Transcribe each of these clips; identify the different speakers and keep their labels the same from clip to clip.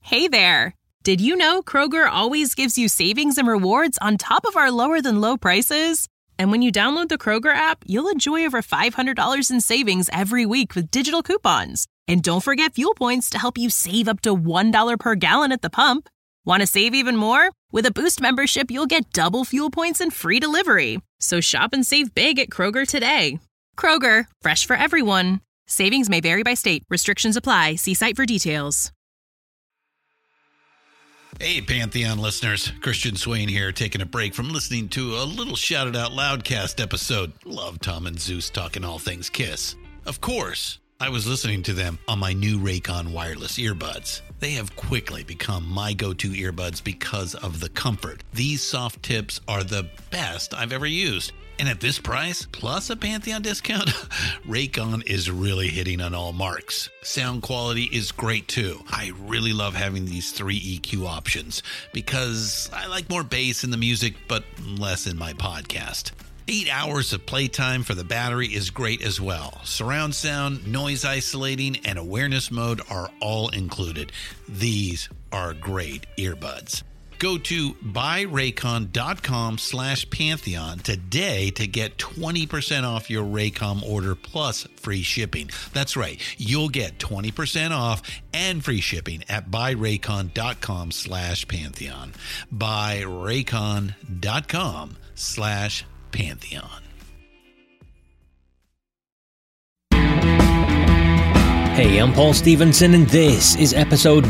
Speaker 1: Hey there! Did you know Kroger always gives you savings and rewards on top of our lower-than-low prices? And when you download the Kroger app, you'll enjoy over $500 in savings every week with digital coupons. And don't forget fuel points to help you save up to $1 per gallon at the pump. Want to save even more? With a Boost membership, you'll get double fuel points and free delivery. So shop and save big at Kroger today. Kroger, fresh for everyone. Savings may vary by state. Restrictions apply. See site for details.
Speaker 2: Hey, Pantheon listeners. Christian Swain here, taking a break from listening to a little Shout It Out Loudcast episode. Love Tom and Zeus talking all things Kiss. Of course, I was listening to them on my new Raycon wireless earbuds. They have quickly become my go-to earbuds because of the comfort. These soft tips are the best I've ever used. And at this price, plus a Pantheon discount, Raycon is really hitting on all marks. Sound quality is great too. I really love having these 3 EQ options because I like more bass in the music, but less in my podcast. 8 hours of playtime for the battery is great as well. Surround sound, noise isolating, and awareness mode are all included. These are great earbuds. Go to buyraycon.com/Pantheon today to get 20% off your Raycon order plus free shipping. That's right. You'll get 20% off and free shipping at buyraycon.com/Pantheon. buyraycon.com/Pantheon.
Speaker 3: Hey, I'm Paul Stevenson, and this is episode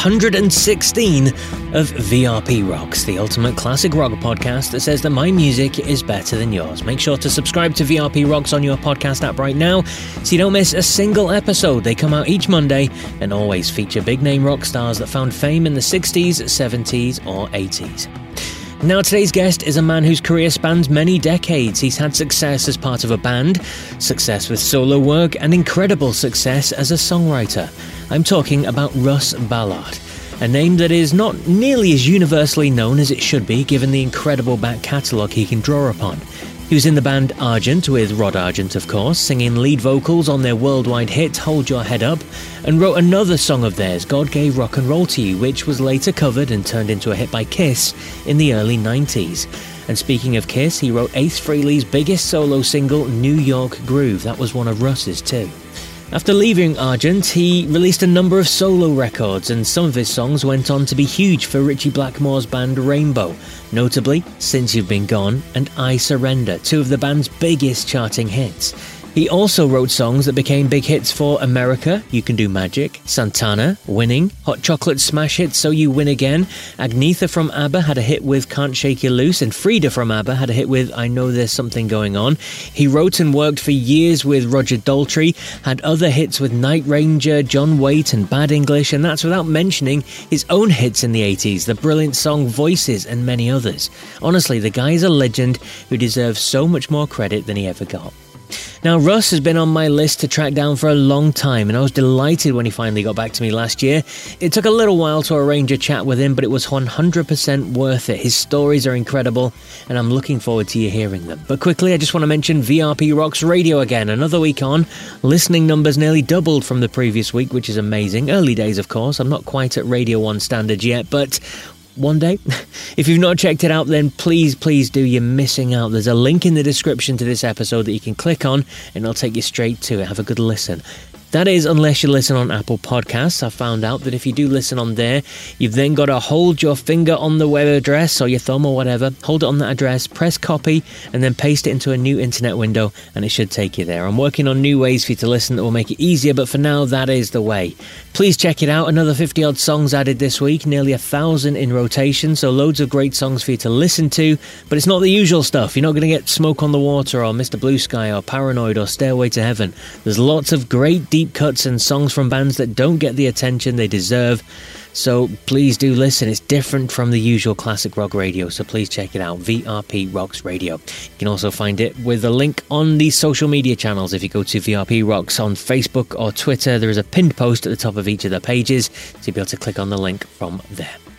Speaker 3: 116 of VRP Rocks, the ultimate classic rock podcast that says that my music is better than yours. Make sure to subscribe to VRP Rocks on your podcast app right now so you don't miss a single episode. They come out each Monday and always feature big-name rock stars that found fame in the 60s, 70s, or 80s. Now, today's guest is a man whose career spans many decades. He's had success as part of a band, success with solo work, and incredible success as a songwriter. I'm talking about Russ Ballard, a name that is not nearly as universally known as it should be, given the incredible back catalogue he can draw upon. He was in the band Argent, with Rod Argent, of course, singing lead vocals on their worldwide hit Hold Your Head Up, and wrote another song of theirs, God Gave Rock and Roll to You, which was later covered and turned into a hit by Kiss in the early 90s. And speaking of Kiss, he wrote Ace Frehley's biggest solo single, New York Groove. That was one of Russ's too. After leaving Argent, he released a number of solo records, and some of his songs went on to be huge for Ritchie Blackmore's band Rainbow, notably Since You've Been Gone and I Surrender, two of the band's biggest charting hits. He also wrote songs that became big hits for America, You Can Do Magic, Santana, Winning, Hot Chocolate smash hit So You Win Again, Agnetha from ABBA had a hit with Can't Shake You Loose, and Frida from ABBA had a hit with I Know There's Something Going On. He wrote and worked for years with Roger Daltrey, had other hits with Night Ranger, John Waite and Bad English, and that's without mentioning his own hits in the 80s, the brilliant song Voices and many others. Honestly, the guy is a legend who deserves so much more credit than he ever got. Now, Russ has been on my list to track down for a long time, and I was delighted when he finally got back to me last year. It took a little while to arrange a chat with him, but it was 100% worth it. His stories are incredible, and I'm looking forward to you hearing them. But quickly, I just want to mention VRP Rocks Radio again. Another week on, listening numbers nearly doubled from the previous week, which is amazing. Early days, of course. I'm not quite at Radio 1 standards yet, but one day. If you've not checked it out, then please do. You're missing out. There's a link in the description to this episode that you can click on, and it'll take you straight to it. Have a good listen. That is, unless you listen on Apple Podcasts. I found out that if you do listen on there, you've then got to hold your finger on the web address, or your thumb or whatever, hold it on that address, press copy, and then paste it into a new internet window, and it should take you there. I'm working on new ways for you to listen that will make it easier, but for now, that is the way. Please check it out. Another 50-odd songs added this week, nearly 1,000 in rotation, so loads of great songs for you to listen to, but it's not the usual stuff. You're not going to get Smoke on the Water or Mr. Blue Sky or Paranoid or Stairway to Heaven. There's lots of great deep cuts and songs from bands that don't get the attention they deserve, so please do listen. It's different from the usual classic rock radio, so please check it out. VRP Rocks Radio. You can also find it with a link on the social media channels. If you go to VRP Rocks on Facebook or Twitter, there is a pinned post at the top of each of the pages, so you'll be able to click on the link from there.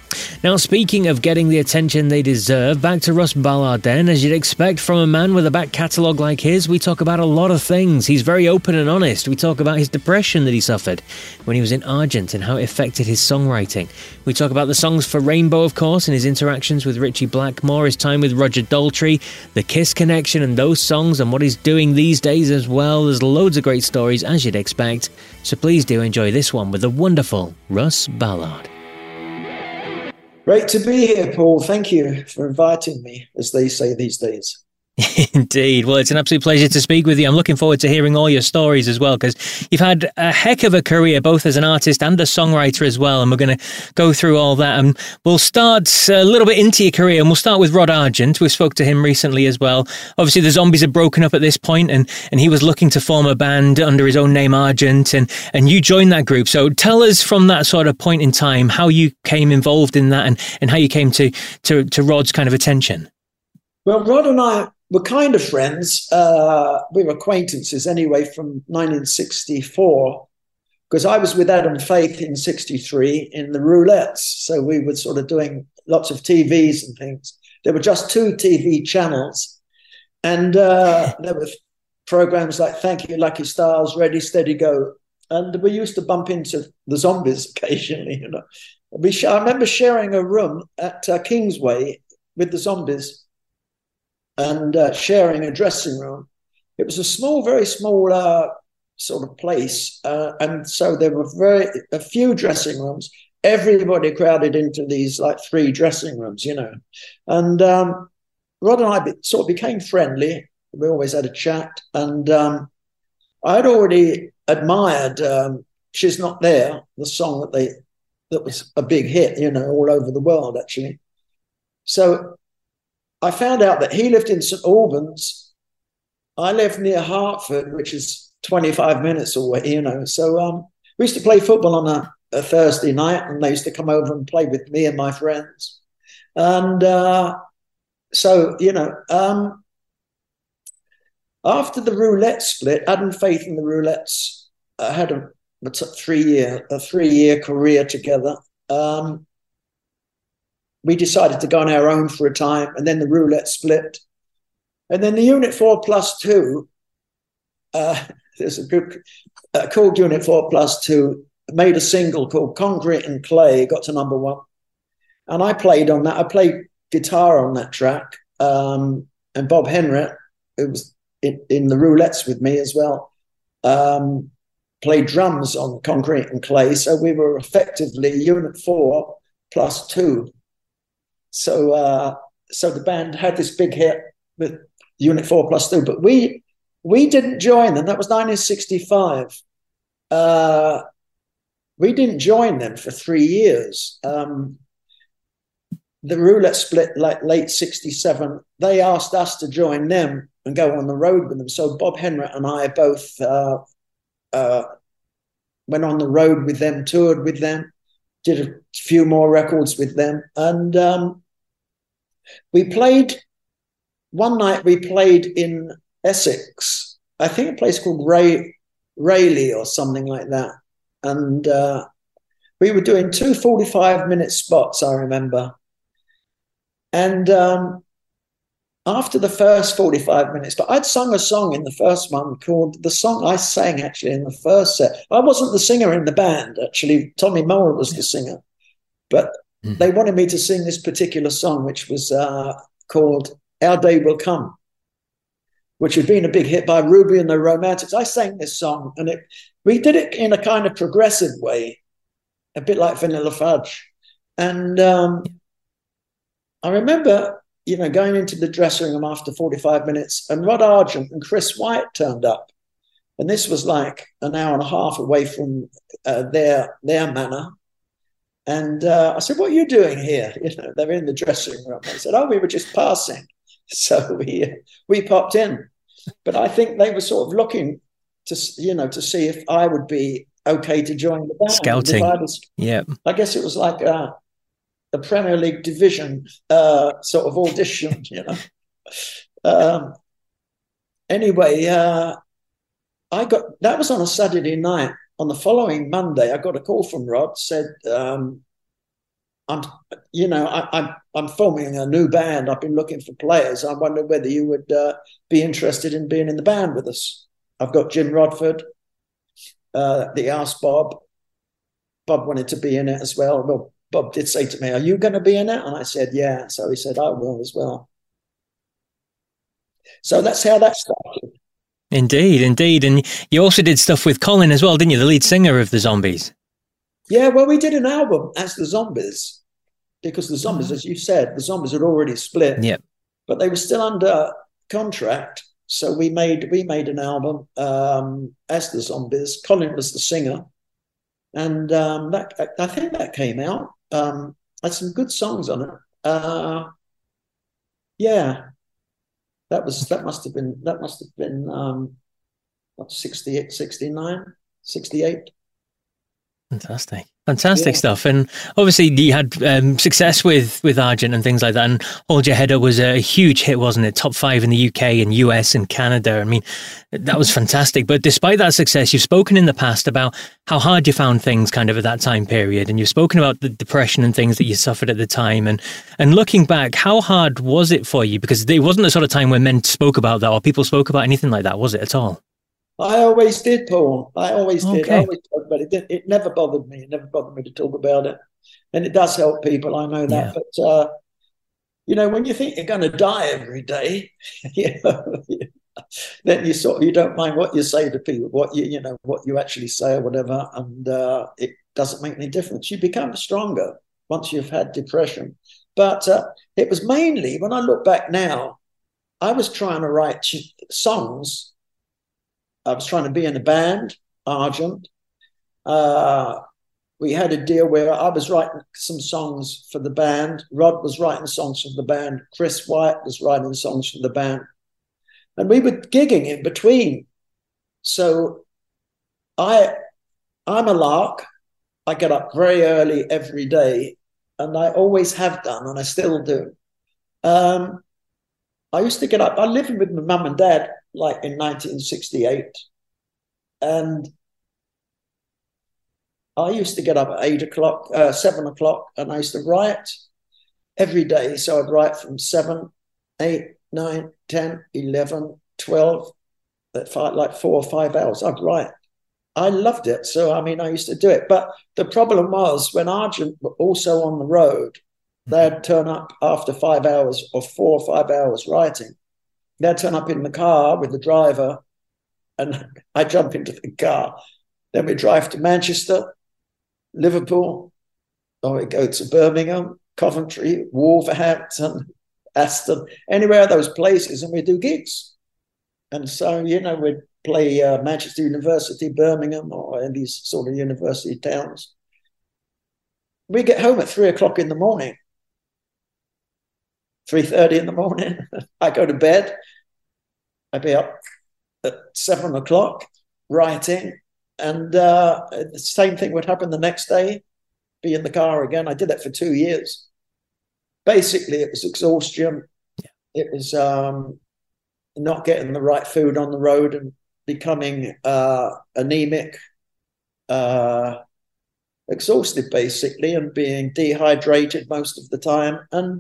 Speaker 3: Now, speaking of getting the attention they deserve, back to Russ Ballard then. As you'd expect from a man with a back catalogue like his, we talk about a lot of things. He's very open and honest. We talk about his depression that he suffered when he was in Argent and how it affected his songwriting. We talk about the songs for Rainbow, of course, and his interactions with Ritchie Blackmore, his time with Roger Daltrey, the Kiss connection and those songs, and what he's doing these days as well. There's loads of great stories, as you'd expect. So please do enjoy this one with the wonderful Russ Ballard.
Speaker 4: Great to be here, Paul. Thank you for inviting me, as they say these days.
Speaker 3: Indeed. Well, it's an absolute pleasure to speak with you. I'm looking forward to hearing all your stories as well, because you've had a heck of a career, both as an artist and a songwriter as well, and we're going to go through all that. And we'll start a little bit into your career, and we'll start with Rod Argent. We spoke to him recently as well. Obviously, the Zombies had broken up at this point, and he was looking to form a band under his own name, Argent, and you joined that group. So tell us from that sort of point in time how you came involved in that and how you came to Rod's kind of attention.
Speaker 4: Well, Rod and I were kind of friends. We were acquaintances anyway from 1964, because I was with Adam Faith in 63 in the Roulettes. So we were sort of doing lots of TVs and things. There were just 2 TV channels. And there were programs like Thank You, Lucky Stars, Ready, Steady, Go. And we used to bump into the Zombies occasionally. You know, I remember sharing a room at Kingsway with the Zombies, and sharing a dressing room. It was a small, very small sort of place. And so there were a few dressing rooms. Everybody crowded into these like 3 dressing rooms, you know. And Rod and I sort of became friendly. We always had a chat. And I'd already admired She's Not There, the song that was a big hit, you know, all over the world, actually. So I found out that he lived in St Albans. I lived near Hartford, which is 25 minutes away, you know. So we used to play football on a Thursday night, and they used to come over and play with me and my friends. And so, you know, after the Roulette split, Adam Faith and the Roulettes had a 3-year career together. We decided to go on our own for a time, and then the Roulette split. And then the Unit 4+2, there's a group called Unit 4+2, made a single called Concrete and Clay, got to #1. And I played on that. I played guitar on that track. And Bob Henry, who was in the Roulettes with me as well, played drums on Concrete and Clay. So we were effectively Unit 4+2. So the band had this big hit with Unit 4+2, but we didn't join them. That was 1965. We didn't join them for 3 years. The Roulette split like late 67. They asked us to join them and go on the road with them. So Bob Henry and I both went on the road with them, toured with them, did a few more records with them. And we played, one night we played in Essex, I think a place called Rayleigh or something like that. And we were doing 2 45-minute spots, I remember. And after the first 45 minutes, but I'd sung a song in the first one called, the song I sang actually in the first set. I wasn't the singer in the band, actually. Tommy Moore was the singer. But they wanted me to sing this particular song, which was called Our Day Will Come, which had been a big hit by Ruby and the Romantics. I sang this song, and we did it in a kind of progressive way, a bit like Vanilla Fudge. And I remember, you know, going into the dressing room after 45 minutes, and Rod Argent and Chris White turned up. And this was like an hour and a half away from their manor. And I said, "What are you doing here?" You know, they're in the dressing room. I said, "Oh, we were just passing." So we popped in. But I think they were sort of looking to see if I would be okay to join the band.
Speaker 3: Scouting. Yeah.
Speaker 4: I guess it was like a Premier League division sort of audition, you know. Anyway, that was on a Saturday night. On the following Monday, I got a call from Rod, said, I'm, I'm forming a new band. I've been looking for players. I wonder whether you would be interested in being in the band with us. I've got Jim Rodford. They asked Bob. Bob wanted to be in it as well. Well, Bob did say to me, "Are you going to be in it?" And I said, "Yeah." So he said, "I will as well." So that's how that started.
Speaker 3: Indeed. And you also did stuff with Colin as well, didn't you? The lead singer of the Zombies.
Speaker 4: Yeah, well, we did an album as the Zombies, because the Zombies, as you said, the Zombies had already split.
Speaker 3: Yep.
Speaker 4: But they were still under contract. So we made an album as the Zombies. Colin was the singer. And I think that came out. Had some good songs on it. Yeah. That must have been 68, 69, 68.
Speaker 3: Fantastic stuff. And obviously you had success with Argent and things like that, and Hold Your Head Up was a huge hit, wasn't it? Top 5 in the UK and US and Canada. I mean, that was fantastic. But despite that success, you've spoken in the past about how hard you found things kind of at that time period, and you've spoken about the depression and things that you suffered at the time. And looking back, how hard was it for you? Because it wasn't the sort of time where men spoke about that or people spoke about anything like that, was it at all?
Speaker 4: I always did, Paul. I always did.
Speaker 3: Okay.
Speaker 4: I always talked about it. It never bothered me. It never bothered me to talk about it. And it does help people. I know that.
Speaker 3: Yeah.
Speaker 4: But, when you think you're going to die every day, then you don't mind what you say to people, what you actually say or whatever. And it doesn't make any difference. You become stronger once you've had depression. But it was mainly, when I look back now, I was trying to write songs. I was trying to be in a band, Argent. We had a deal where I was writing some songs for the band. Rod was writing songs for the band. Chris White was writing songs for the band. And we were gigging in between. So I'm a lark. I get up very early every day, and I always have done, and I still do. I used to get up. I lived with my mum and dad like in 1968. And I used to get up at 8 o'clock, 7 o'clock, and I used to write every day. So I'd write from 7, 8, 9, 10, 11, 12, like 4 or 5 hours. I'd write. I loved it. So, I used to do it. But the problem was when Argent were also on the road, they'd turn up after 5 hours or 4 or 5 hours writing. They'd turn up in the car with the driver, and I jump into the car. Then we drive to Manchester, Liverpool, or we go to Birmingham, Coventry, Wolverhampton, Aston, anywhere those places, and we do gigs. And so, we'd play Manchester University, Birmingham, or in these sort of university towns. We get home at 3 o'clock in the morning. 3:30 in the morning. I go to bed. I'd be up at 7 o'clock writing. And the same thing would happen the next day, be in the car again. I did that for 2 years. Basically, it was exhaustion.
Speaker 3: Yeah.
Speaker 4: It was not getting the right food on the road and becoming anemic, exhausted, basically, and being dehydrated most of the time. And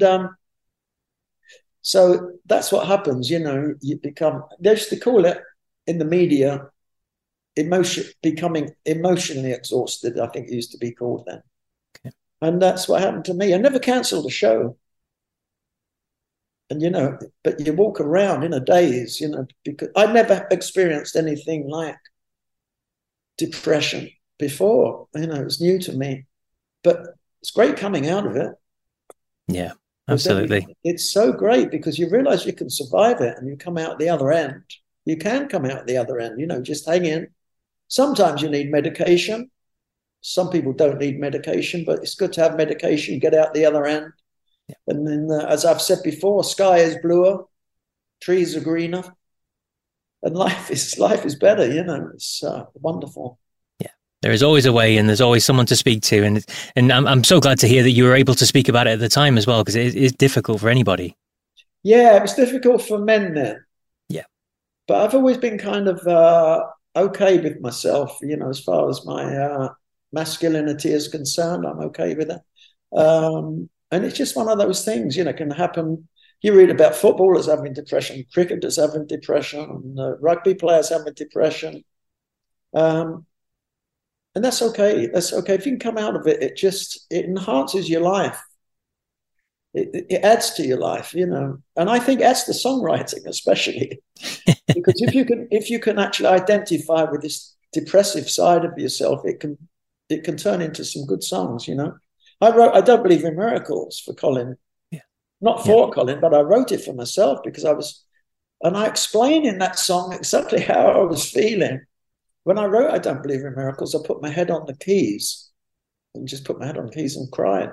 Speaker 4: so that's what happens, you become, they used to call it in the media, becoming emotionally exhausted, I think it used to be called then. Okay. And that's what happened to me. I never cancelled a show. And, but you walk around in a daze, because I never experienced anything like depression before. It was new to me. But it's great coming out of it.
Speaker 3: Yeah. Absolutely.
Speaker 4: It's so great because you realize you can survive it and you come out the other end. You can come out the other end, just hang in. Sometimes you need medication. Some people don't need medication, but it's good to have medication, get out the other end. Yeah. And then, as I've said before, sky is bluer, trees are greener, and life is better, it's wonderful.
Speaker 3: There is always a way, and there's always someone to speak to, and I'm so glad to hear that you were able to speak about it at the time as well, because it is difficult for anybody.
Speaker 4: Yeah, it was difficult for men then.
Speaker 3: Yeah,
Speaker 4: but I've always been kind of okay with myself, as far as my masculinity is concerned. I'm okay with it. And it's just one of those things, can happen. You read about footballers having depression, cricketers having depression, rugby players having depression. And that's okay. That's okay. If you can come out of it, it enhances your life. It adds to your life, And I think that's the songwriting, especially. Because if you can actually identify with this depressive side of yourself, it can turn into some good songs, I Don't Believe in Miracles for Colin.
Speaker 3: Yeah.
Speaker 4: Not for Colin, but I wrote it for myself because I explain in that song exactly how I was feeling. When I wrote I Don't Believe in Miracles, I put my head on the keys and just put my head on the keys and cried,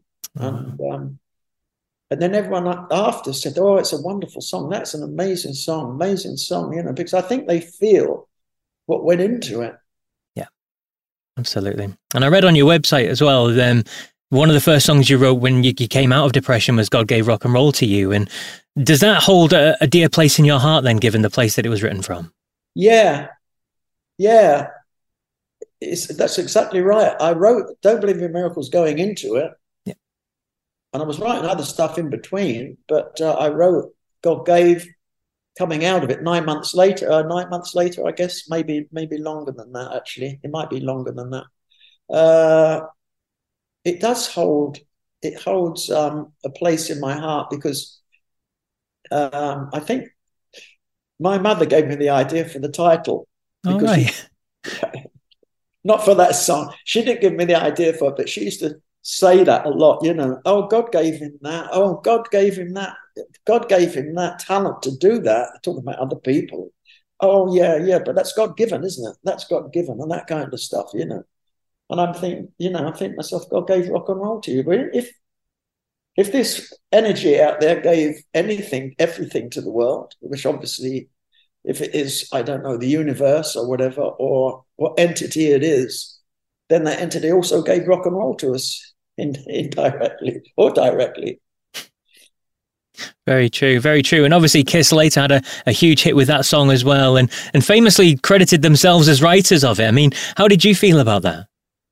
Speaker 4: And then everyone after said, "Oh, it's a wonderful song. That's an amazing song, because I think they feel what went into it."
Speaker 3: Yeah, absolutely. And I read on your website as well, one of the first songs you wrote when you came out of depression was God Gave Rock and Roll to You. And does that hold a dear place in your heart then, given the place that it was written from?
Speaker 4: Yeah. That's exactly right. I wrote Don't Believe in Miracles going into it. And I was writing other stuff in between, but I wrote God Gave coming out of it 9 months later, I guess, maybe longer than that, actually. It might be longer than that. It holds a place in my heart because I think my mother gave me the idea for the title.
Speaker 3: Oh, right.
Speaker 4: Not for that song. She didn't give me the idea for it, but she used to say that a lot, Oh, God gave him that. Oh, God gave him that. God gave him that talent to do that. Talking about other people. Oh, yeah, but that's God given, isn't it? That's God given and that kind of stuff, And I'm thinking, I think to myself, God gave rock and roll to you. But if this energy out there gave everything to the world, which obviously, if it is, I don't know, the universe or whatever, or what entity it is, then that entity also gave rock and roll to us indirectly or directly.
Speaker 3: Very true, very true. And obviously Kiss later had a huge hit with that song as well and famously credited themselves as writers of it. I mean, how did you feel about that?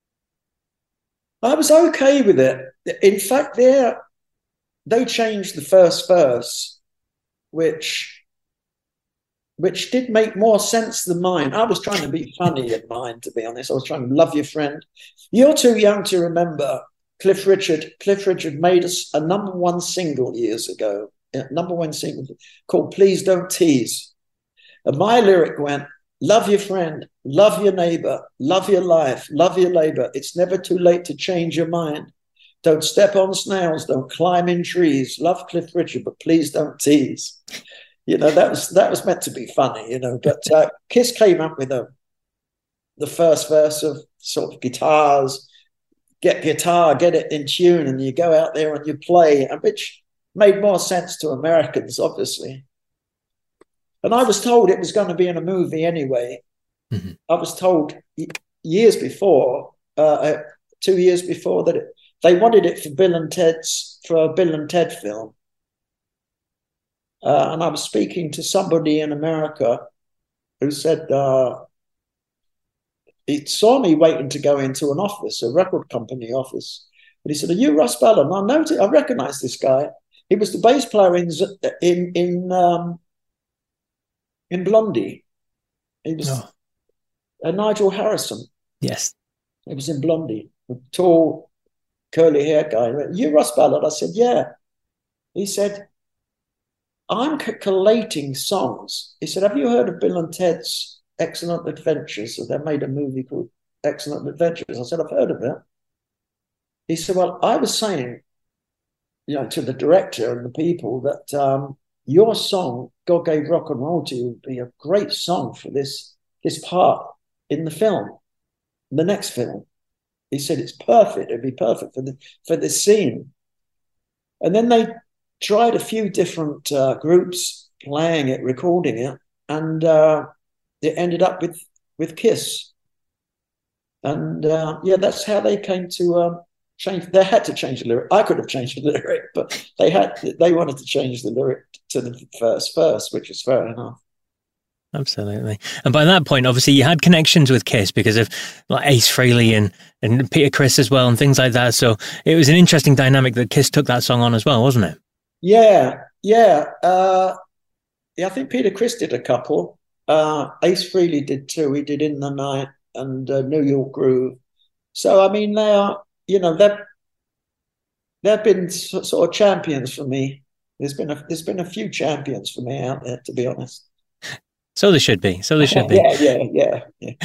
Speaker 4: I was okay with it. In fact, they changed the first verse, which did make more sense than mine. I was trying to be funny in mine, to be honest. I was trying to love your friend. You're too young to remember Cliff Richard. Cliff Richard made us a #1 single years ago, #1 single called Please Don't Tease. And my lyric went, love your friend, love your neighbor, love your life, love your labor. It's never too late to change your mind. Don't step on snails, don't climb in trees. Love Cliff Richard, but please don't tease. That was meant to be funny, But Kiss came up with the first verse of sort of guitars, get it in tune, and you go out there and you play, which made more sense to Americans, obviously. And I was told it was going to be in a movie anyway. Mm-hmm. I was told years before, 2 years before, that they wanted it for a Bill and Ted film. And I was speaking to somebody in America who said he saw me waiting to go into an office, a record company office. And he said, "Are you Russ Ballard?" And I recognized this guy. He was the bass player in Blondie. He was Nigel Harrison.
Speaker 3: Yes.
Speaker 4: He was in Blondie, a tall, curly hair guy. "You Russ Ballard?" I said, "Yeah." He said, "I'm collating songs." He said, "Have you heard of Bill and Ted's Excellent Adventures?" So they made a movie called Excellent Adventures. I said, "I've heard of it." He said, "Well, I was saying, to the director and the people that your song, God Gave Rock and Roll to You, would be a great song for this part in the film, the next film." He said, "It's perfect. It'd be perfect for this scene." And then they tried a few different groups playing it, recording it, and it ended up with Kiss. And that's how they came to change. They had to change the lyric. I could have changed the lyric, but they wanted to change the lyric to the first verse, which is fair enough.
Speaker 3: Absolutely. And by that point, obviously, you had connections with Kiss because of like Ace Frehley and Peter Criss as well and things like that. So it was an interesting dynamic that Kiss took that song on as well, wasn't it?
Speaker 4: Yeah. I think Peter Criss did a couple. Ace Frehley did too. He did In the Night and New York Groove. So, I mean, they've been sort of champions for me. There's been a few champions for me out there, to be honest.
Speaker 3: So there should be.
Speaker 4: Yeah.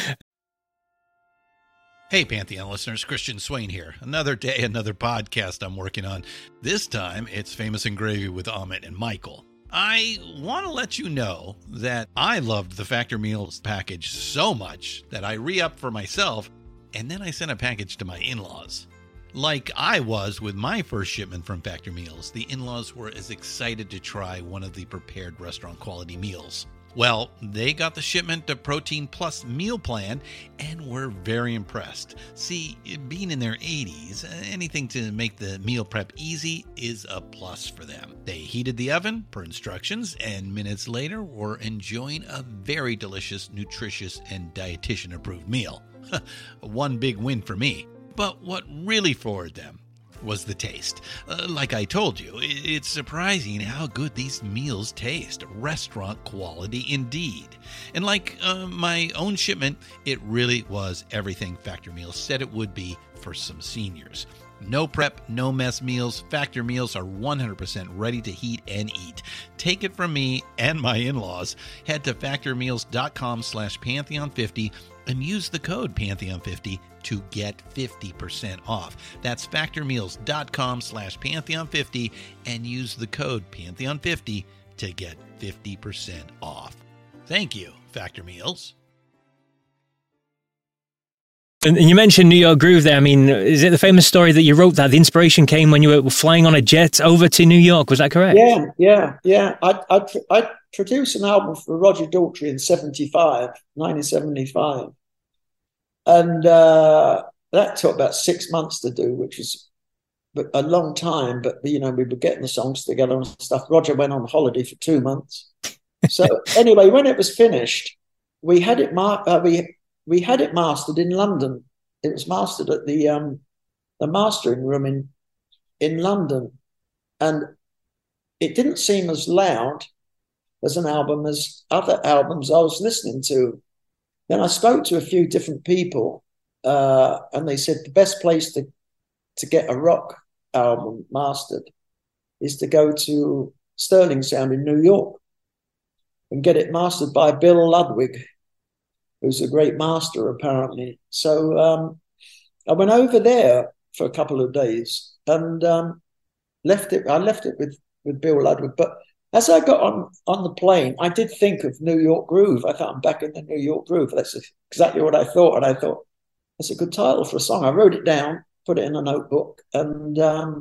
Speaker 2: Hey, Pantheon listeners, Christian Swain here. Another day, another podcast I'm working on. This time, it's Famous and Gravy with Amit and Michael. I want to let you know that I loved the Factor Meals package so much that I re-upped for myself, and then I sent a package to my in-laws. Like I was with my first shipment from Factor Meals, the in-laws were as excited to try one of the prepared restaurant quality meals. Well, they got the shipment of Protein Plus meal plan and were very impressed. See, being in their 80s, anything to make the meal prep easy is a plus for them. They heated the oven per instructions and minutes later were enjoying a very delicious, nutritious, and dietitian-approved meal. One big win for me. But what really floored them was the taste. Like I told you, it's surprising how good these meals taste. Restaurant quality indeed. And like my own shipment, it really was everything Factor Meals said it would be for some seniors. No prep, no mess meals. Factor Meals are 100% ready to heat and eat. Take it from me and my in-laws. Head to factormeals.com/Pantheon50 and use the code Pantheon50 to get 50% off. That's factormeals.com/Pantheon50 and use the code Pantheon50 to get 50% off. Thank you, Factor Meals.
Speaker 3: And you mentioned New York Groove there. I mean, is it the famous story that you wrote that the inspiration came when you were flying on a jet over to New York? Was that correct?
Speaker 4: Yeah. I produced an album for Roger Daltrey in 1975. And that took about 6 months to do, which was a long time. But, we were getting the songs together and stuff. Roger went on holiday for 2 months. So anyway, when it was finished, we had it we had it mastered in London. It was mastered at the mastering room in London. And it didn't seem as loud as an album as other albums I was listening to. Then I spoke to a few different people, and they said the best place to get a rock album mastered is to go to Sterling Sound in New York and get it mastered by Bill Ludwig, who's a great master, apparently. So I went over there for a couple of days and left it with Bill Ludwig. But as I got on the plane, I did think of New York Groove. I thought, I'm back in the New York Groove. That's exactly what I thought. And I thought, that's a good title for a song. I wrote it down, put it in a notebook. And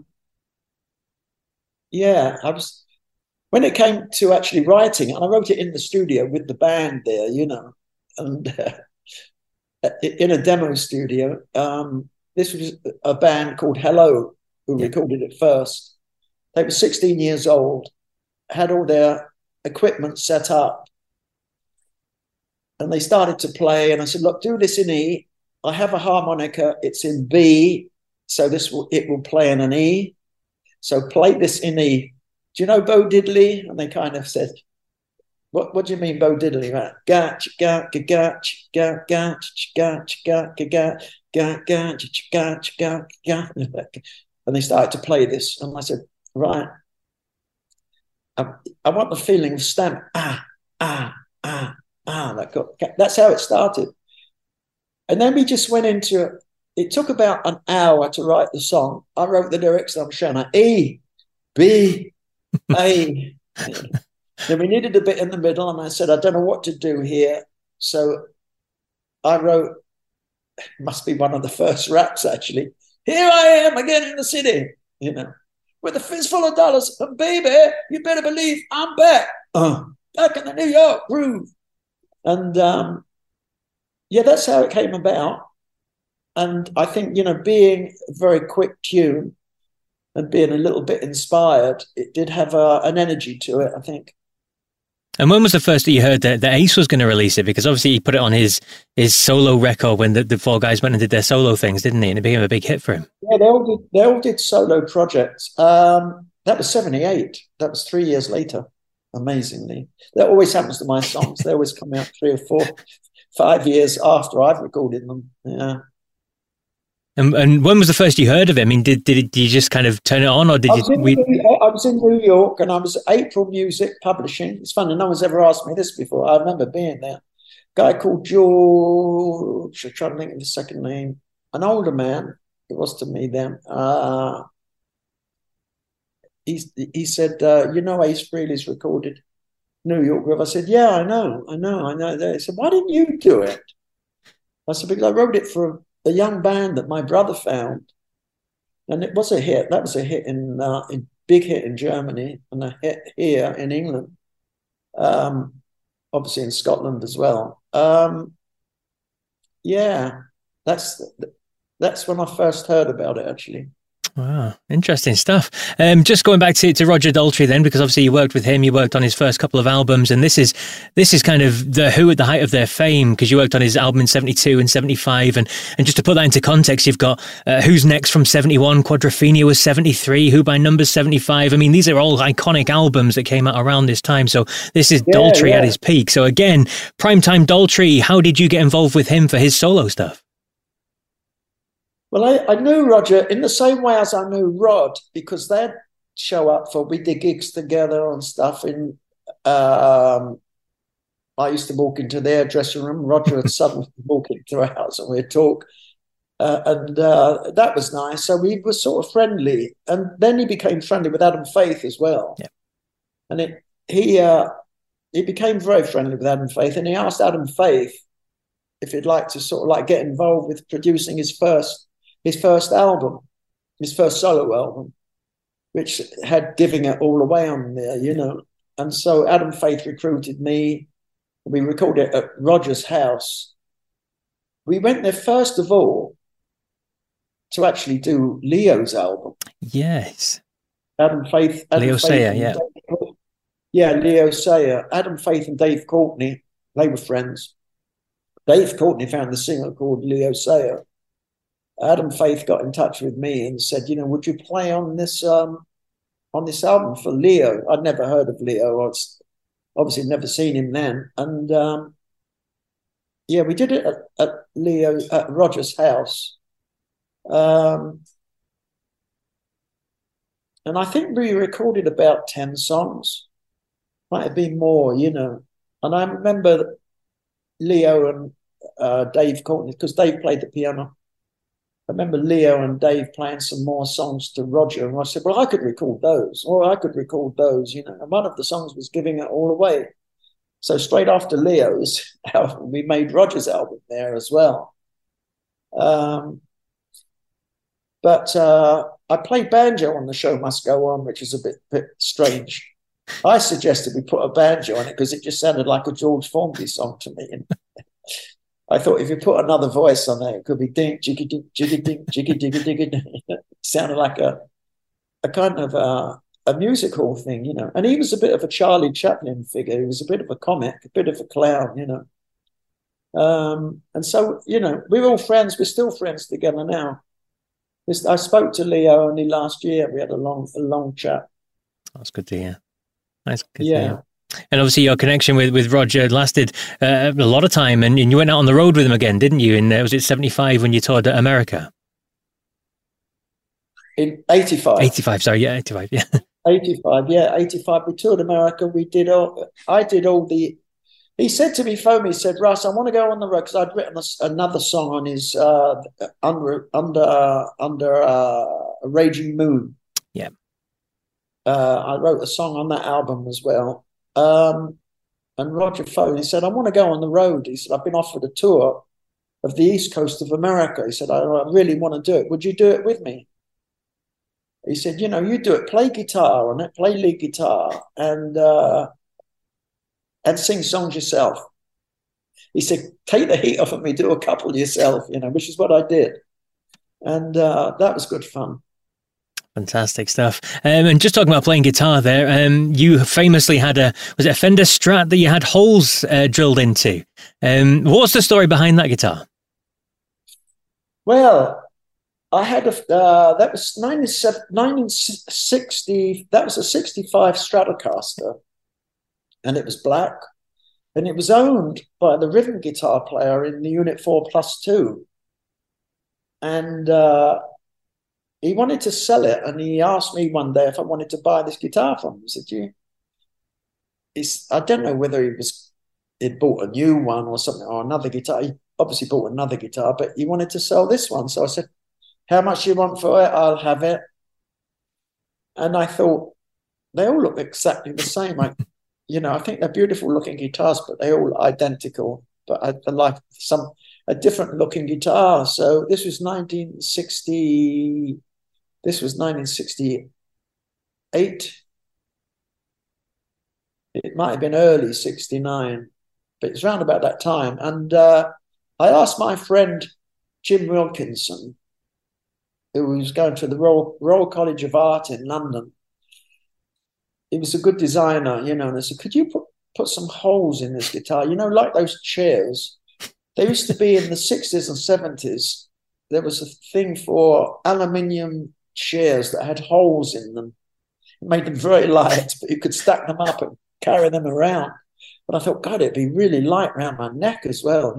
Speaker 4: when it came to actually writing, and I wrote it in the studio with the band there, and in a demo studio. This was a band called Hello, who recorded it first. They were 16 years old, had all their equipment set up, and they started to play. And I said, look, do this in E. I have a harmonica. It's in B, so it will play in an E. So play this in E. Do you know Bo Diddley? And they kind of said, What do you mean, Bo Diddley? Right? And they started to play this, and I said, right, I want the feeling of stamp. That's how it started. And then we just went into it. It took about an hour to write the song. I wrote the lyrics, and I'm showing E, B, A. Then we needed a bit in the middle, and I said, I don't know what to do here. So I wrote, must be one of the first raps, actually. Here I am again in the city, with a fistful of dollars. And baby, you better believe I'm back. Back in the New York Groove. And that's how it came about. And I think, being a very quick tune and being a little bit inspired, it did have an energy to it, I think.
Speaker 3: And when was the first that you heard that Ace was going to release it? Because obviously he put it on his solo record when the four guys went and did their solo things, didn't he? And it became a big hit for him.
Speaker 4: Yeah, they all did solo projects. That was 78. That was 3 years later, amazingly. That always happens to my songs. They always come out 3 or 4, 5 years after I've recorded them. Yeah.
Speaker 3: And when was the first you heard of it? I mean, did you just kind of turn it on, or did you?
Speaker 4: I was in New York, and I was at April Music Publishing. It's funny, no one's ever asked me this before. I remember being there. A guy called George, I'm trying to think of his second name, an older man. It was to me then. He said, Ace Frehley's recorded New York with. I said, yeah, I know. He said, why didn't you do it? I said, because I wrote it for a young band that my brother found, and it was a hit. That was a hit in big hit in Germany, and a hit here in England, obviously in Scotland as well. Yeah, that's when I first heard about it, actually.
Speaker 3: Wow, interesting stuff. Just going back to Roger Daltrey then, because obviously you worked with him, you worked on his first couple of albums, and this is kind of the Who at the height of their fame, because you worked on his album in 72 and 75, and just to put that into context, you've got Who's Next from 71, Quadrophenia was 73, Who by Numbers 75. I mean, these are all iconic albums that came out around this time, so this is Daltrey at his peak. So again, primetime Daltrey, how did you get involved with him for his solo stuff?
Speaker 4: Well, I knew Roger in the same way as I knew Rod, because they'd show up we did gigs together and stuff. I used to walk into their dressing room. Roger would suddenly walk into our house and we'd talk. That was nice. So we were sort of friendly. And then he became friendly with Adam Faith as well. Yeah. And he became very friendly with Adam Faith. And he asked Adam Faith if he'd like to sort of like get involved with producing his first album, his first solo album, which had Giving It All Away on there, And so Adam Faith recruited me. We recorded it at Roger's house. We went there first of all to actually do Leo's album.
Speaker 3: Yes.
Speaker 4: Leo
Speaker 3: Sayer, yeah.
Speaker 4: Yeah, Leo Sayer. Adam Faith and Dave Courtney, they were friends. Dave Courtney found the singer called Leo Sayer. Adam Faith got in touch with me and said, would you play on this album for Leo? I'd never heard of Leo. I'd obviously never seen him then. And we did it at Roger's house. And I think we recorded about 10 songs. Might have been more, And I remember Leo and Dave Courtney, because Dave played the piano. I remember Leo and Dave playing some more songs to Roger, and I said, well, I could record those, or I could record those, And one of the songs was Giving It All Away. So straight after Leo's album, we made Roger's album there as well. But I played banjo on The Show Must Go On, which is a bit strange. I suggested we put a banjo on it because it just sounded like a George Formby song to me. I thought if you put another voice on there, it could be ding, jiggy, ding, jiggy, ding, jiggy, diggy, diggy. It sounded like a kind of a musical thing, And he was a bit of a Charlie Chaplin figure. He was a bit of a comic, a bit of a clown, And so, we're all friends. We're still friends together now. I spoke to Leo only last year. We had a long chat.
Speaker 3: That's good to hear. That's good to hear. And obviously your connection with Roger lasted a lot of time, and you went out on the road with him again, didn't you? In was it 75 when you toured America?
Speaker 4: In 85.
Speaker 3: 85, sorry, yeah, 85, yeah.
Speaker 4: 85, yeah, 85. We toured America. I did all the. He said to me, phone me, he said, Russ, I want to go on the road, because I'd written another song on his under a Raging Moon.
Speaker 3: Yeah.
Speaker 4: I wrote a song on that album as well. And Roger phoned. He said, I want to go on the road. He said, I've been offered a tour of the East Coast of America. He said, I really want to do it. Would you do it with me? He said, you do it. Play guitar on it. Play lead guitar and sing songs yourself. He said, take the heat off of me. Do a couple yourself, which is what I did. And that was good fun.
Speaker 3: Fantastic stuff. And just talking about playing guitar there, you famously had was it a Fender Strat that you had holes drilled into? What's the story behind that guitar?
Speaker 4: Well, I had that was 1960. That was a 65 Stratocaster, and it was black, and it was owned by the rhythm guitar player in the Unit 4+2, and he wanted to sell it, and he asked me one day if I wanted to buy this guitar from him. He said, I don't know whether he'd bought a new one or something, or another guitar. He obviously bought another guitar, but he wanted to sell this one. So I said, how much do you want for it? I'll have it. And I thought, they all look exactly the same. I think they're beautiful looking guitars, but they're all identical. But I like a different looking guitar. So this was 1960. This was 1968. It might have been early 69, but it's around about that time. And I asked my friend Jim Wilkinson, who was going to the Royal College of Art in London. He was a good designer, and I said, could you put some holes in this guitar? Like those chairs. There used to be in the 60s and 70s, there was a thing for aluminium chairs that had holes in them. It made them very light, but you could stack them up and carry them around. But I thought, God, it'd be really light around my neck as well,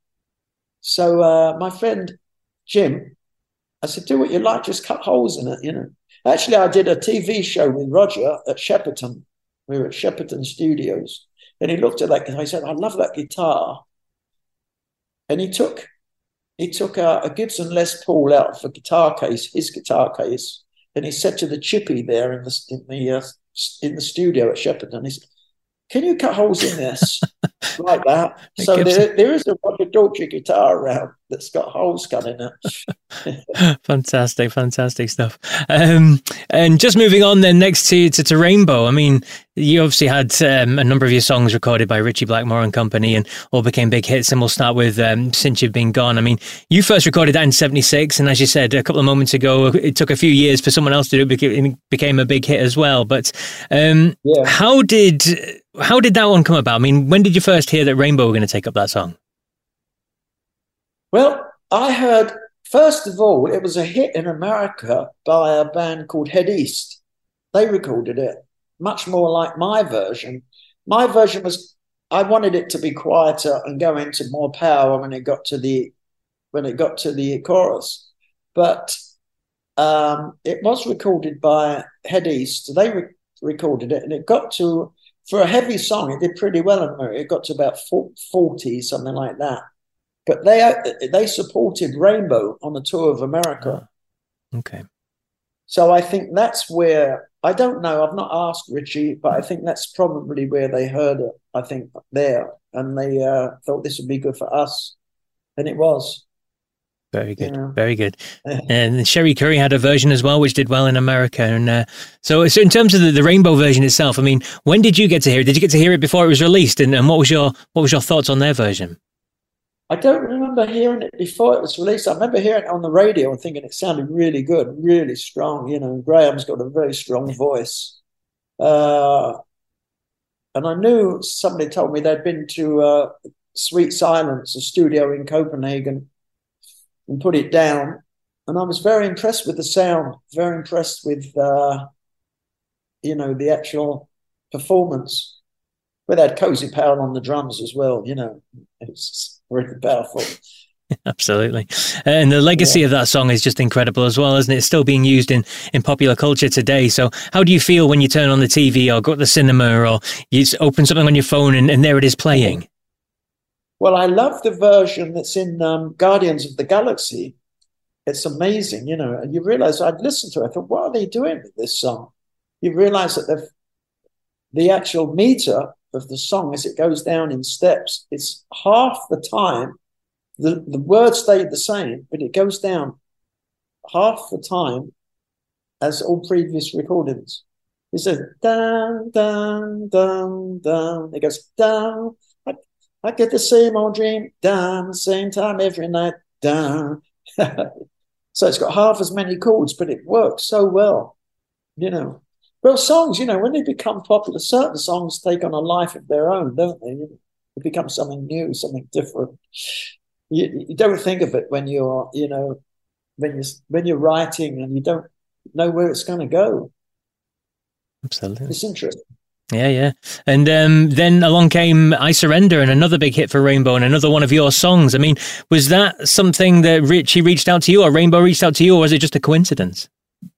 Speaker 4: So my friend Jim, I said, do what you like, just cut holes in it, Actually, I did a TV show with Roger at Shepperton. We were at Shepperton Studios. And he looked at that guitar. He said, I love that guitar. And he took a Gibson Les Paul out of his guitar case, and he said to the chippy there in the studio at Shepperton, he said, can you cut holes in this like that? So there is a Roger Daltrey guitar around that's got holes cut in it.
Speaker 3: Fantastic stuff. And just moving on then next to Rainbow. I mean, you obviously had a number of your songs recorded by Ritchie Blackmore and company and all became big hits. And we'll start with Since You've Been Gone. I mean, you first recorded that in 76. And as you said a couple of moments ago, it took a few years for someone else to do it. It became a big hit as well. But how did that one come about? I mean, when did you first hear that Rainbow were going to take up that song?
Speaker 4: Well, I heard, first of all, it was a hit in America by a band called Head East. They recorded it, much more like my version. My version was, I wanted it to be quieter and go into more power when it got to the chorus. But it was recorded by Head East. They recorded it, and it got to, for a heavy song, it did pretty well in America. It got to about 40, something like that. But they supported Rainbow on the tour of America.
Speaker 3: Okay.
Speaker 4: So I think that's where, I don't know, I've not asked Ritchie, but I think that's probably where they heard it, I think, there. And they thought this would be good for us. And it was.
Speaker 3: Very good, very good. And Sherry Curry had a version as well, which did well in America. And so in terms of the Rainbow version itself, I mean, when did you get to hear it? Did you get to hear it before it was released? And what was your thoughts on their version?
Speaker 4: I don't remember hearing it before it was released. I remember hearing it on the radio and thinking it sounded really good, really strong. Graham's got a very strong voice. And I knew somebody told me they'd been to Sweet Silence, a studio in Copenhagen, and put it down. And I was very impressed with the sound, very impressed with, the actual performance. We had Cozy Powell on the drums as well, it's really powerful.
Speaker 3: Absolutely. And the legacy of that song is just incredible as well, isn't it? It's still being used in popular culture today. So how do you feel when you turn on the TV or go to the cinema or you open something on your phone and there it is playing?
Speaker 4: Well, I love the version that's in Guardians of the Galaxy. It's amazing, and you realize I'd listened to it. I thought, what are they doing with this song? You realize that the actual meter of the song as it goes down in steps, it's half the time. The words stayed the same, but it goes down half the time as all previous recordings. It says, down, down, down, down. It goes, down. I get the same old dream, down, same time every night, down. So it's got half as many chords, but it works so well. you know. Well, songs, you know, when they become popular, certain songs take on a life of their own, don't they? It becomes something new, something different. You don't think of it when you're, you know, when you're writing and you don't know where it's going to go.
Speaker 3: Absolutely.
Speaker 4: It's interesting.
Speaker 3: Yeah. And then along came I Surrender, and another big hit for Rainbow, and another one of your songs. I mean, was that something that Richie reached out to you, or Rainbow reached out to you, or was it just a coincidence?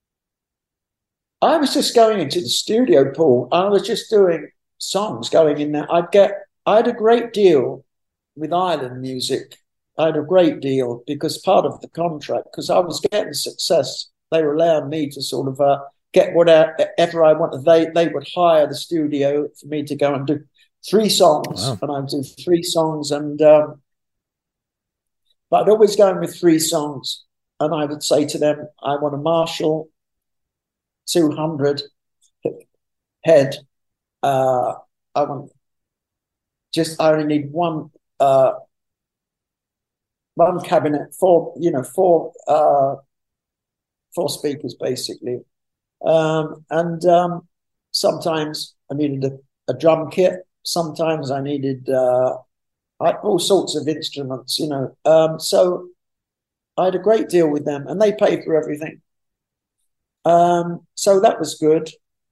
Speaker 4: I was just going into the studio, Paul. I was just doing songs, going in there. I had a great deal with Island Music. I had a great deal because part of the contract, because I was getting success, they were allowing me to sort of get whatever I wanted. They would hire the studio for me to go and do 3 songs. Wow. And I'd do 3 songs. And but I'd always go in with 3 songs. And I would say to them, I want a Marshall 200 head. I only need one cabinet, 4 speakers basically. Sometimes I needed a drum kit. Sometimes I needed all sorts of instruments, you know. So I had a great deal with them, and they paid for everything. So that was good.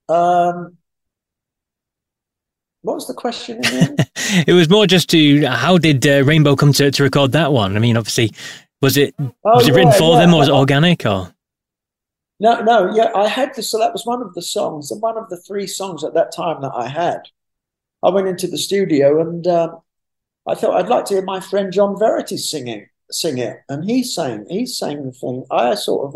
Speaker 4: What was the question again?
Speaker 3: It was more just how did Rainbow come to record that one? I mean, obviously, was it written for them, or was it organic? Or
Speaker 4: no, yeah, I had this. So that was one of the songs, and one of the 3 songs at that time that I had. I went into the studio, and I thought I'd like to hear my friend John Verity sing it, and he sang the thing. I sort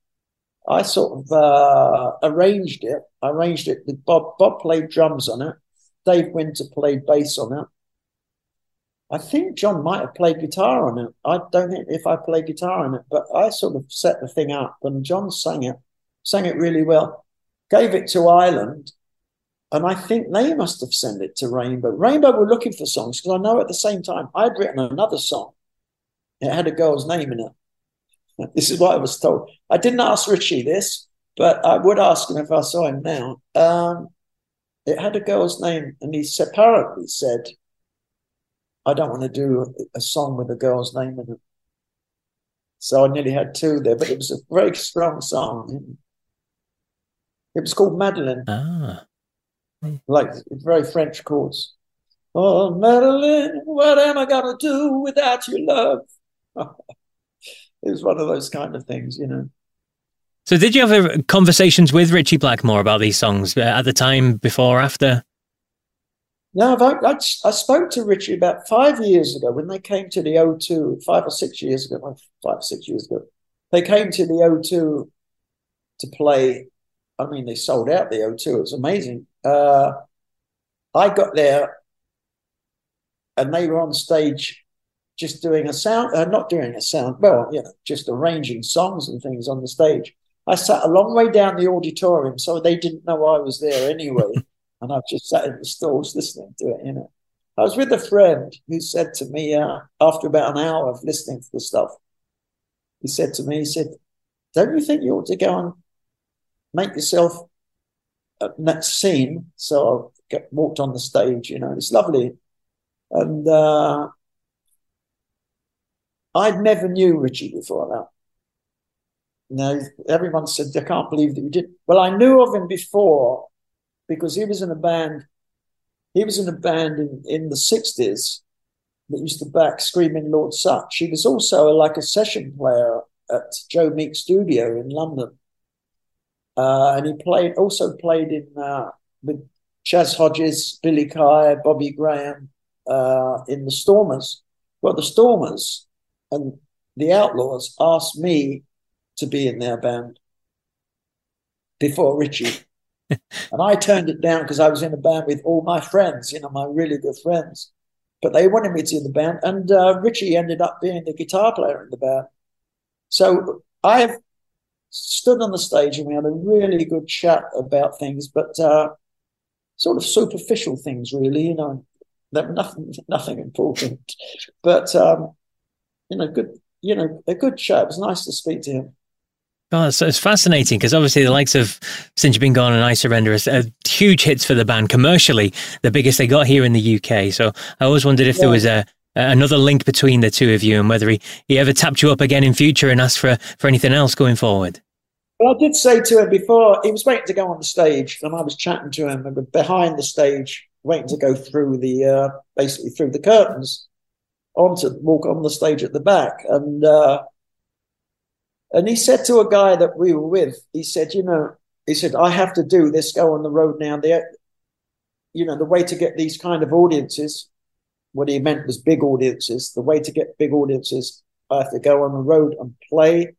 Speaker 4: of arranged it with Bob. Bob played drums on it. Dave Winter played bass on it. I think John might have played guitar on it. I don't think if I played guitar on it, but I sort of set the thing up, and John sang it really well. Gave it to Island, and I think they must have sent it to Rainbow. Rainbow were looking for songs, because I know at the same time I'd written another song. It had a girl's name in it. This is what I was told. I didn't ask Richie this, but I would ask him if I saw him now. It had a girl's name, and he apparently said, I don't want to do a song with a girl's name in it. So I nearly had 2 there, but it was a very strong song. It was called Madeline. Like very French chords. Oh, Madeline, what am I going to do without your love? It was one of those kind of things, you know.
Speaker 3: So did you have conversations with Richie Blackmore about these songs at the time, before, after?
Speaker 4: No, I spoke to Richie about 5 years ago when they came to the O2, 5 or 6 years ago. They came to the O2 to play. I mean, they sold out the O2. It was amazing. I got there and they were on stage just doing a sound, not doing a sound, well, you know, just arranging songs and things on the stage. I sat a long way down the auditorium, so they didn't know I was there anyway. And I just sat in the stalls listening to it, you know. I was with a friend who said to me, after about an hour of listening to the stuff, he said, don't you think you ought to go and make yourself that scene? So I walked on the stage, you know, it's lovely. And I'd never knew Richie before that. No, everyone said, I can't believe that you did. Well, I knew of him before because he was in a band. He was in a band in the 60s that used to back Screaming Lord Sutch. He was also like a session player at Joe Meek's studio in London. And he also played in with Chas Hodges, Billy Kye, Bobby Graham in the Stormers. Well, the Stormers and the Outlaws asked me to be in their band before Richie. And I turned it down because I was in a band with all my friends, you know, my really good friends. But they wanted me to be in the band. And Richie ended up being the guitar player in the band. So I stood on the stage and we had a really good chat about things, but sort of superficial things, really, you know, nothing important. But, you know, a good chat. It was nice to speak to him.
Speaker 3: Oh, so it's fascinating because obviously the likes of Since You've Been Gone and I Surrender are huge hits for the band commercially, the biggest they got here in the UK. So I always wondered if there was another link between the two of you and whether he ever tapped you up again in future and asked for anything else going forward.
Speaker 4: Well, I did say to him before, he was waiting to go on the stage, and I was chatting to him behind the stage, waiting to go through basically through the curtains, walk on the stage at the back. And he said to a guy that we were with, he said, I have to do this, go on the road now. The way to get these kind of audiences, what he meant was big audiences. The way to get big audiences, I have to go on the road and play